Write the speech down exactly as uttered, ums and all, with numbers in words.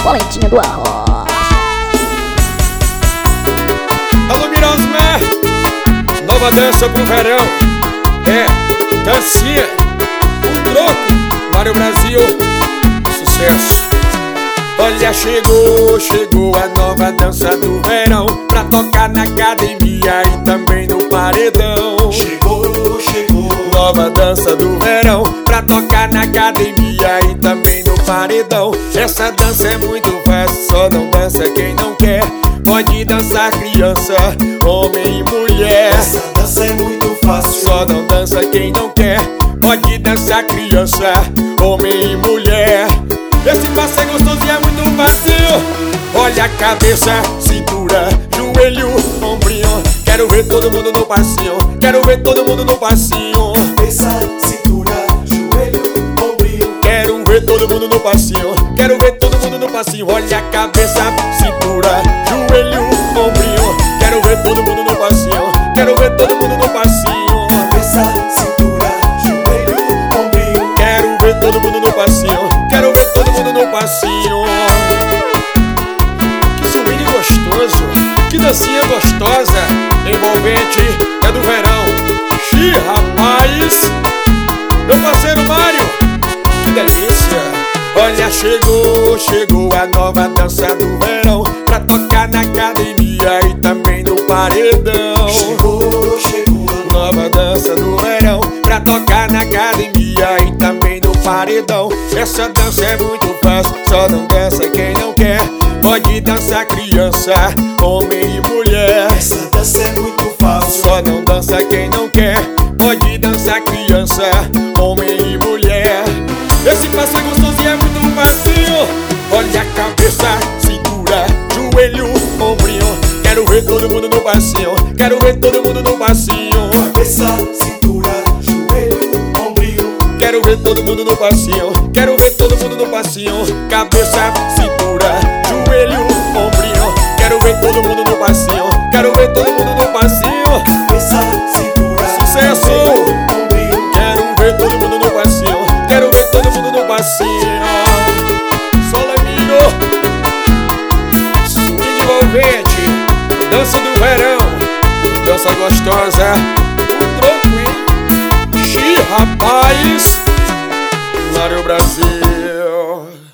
Valentinha do Arroz. Alô, Mirosmar, nova dança pro verão. É, dancinha, um troco, Mário Brasil, sucesso. Olha, chegou, chegou a nova dança do verão, pra tocar na academia e também no paredão. Chegou, chegou, nova dança do verão, pra tocar na academia e também no paredão. Essa dança é muito fácil, só não dança quem não quer. Pode dançar criança, homem e mulher. essa dança é muito fácil, Só não dança quem não quer. Pode dançar criança, homem e mulher. Esse passo é gostoso e é muito fácil. Olha a cabeça, cintura, joelho, ombrinho. Quero ver todo mundo no passinho. Quero ver todo mundo no passinho. cabeça, cintura, joelho, ombrinho. Quero ver todo mundo no passinho. Quero ver todo mundo no passinho. Olha a cabeça, cintura, joelho, ombrinho. Quero ver todo mundo no passinho. Quero ver todo mundo no passinho. Cabeça, cintura, joelho, ombrinho. Quero ver todo mundo no passinho. Quero ver todo mundo no passinho. Que swing gostoso, que dancinha gostosa, envolvente, é do verão. Xi, rapaz, meu parceiro Mário, que delícia. Olha, chegou, chegou a nova dança do verão, pra tocar na academia e também no paredão. Chegou, chegou a Nova dança do verão, pra tocar na academia e também no paredão. Essa dança é muito fácil, só não dança quem não quer. Pode dançar criança, homem e mulher. essa dança é muito fácil, Só não dança quem não quer. Pode dançar criança, homem e mulher. Esse passo é gostoso e é muito fácil. Olha a cabeça, cintura, joelho, ombrinho. Quero ver todo mundo no passinho. Quero ver todo mundo no passinho. cabeça, cintura, joelho, ombrinho. Quero ver todo mundo no passinho. Quero ver todo mundo no passinho. Cabeça, cintura, joelho, ombrinho. Quero ver todo mundo no passinho. Quero ver todo mundo no passinho. cabeça, cintura, Sucesso! joelho, ombrinho. Quero ver todo mundo no passinho. Quero ver todo mundo no passinho. Solamiro, swing envolvente, dança do verão, dança gostosa, o troco, hein? Xi, rapaz, Mário Brasil.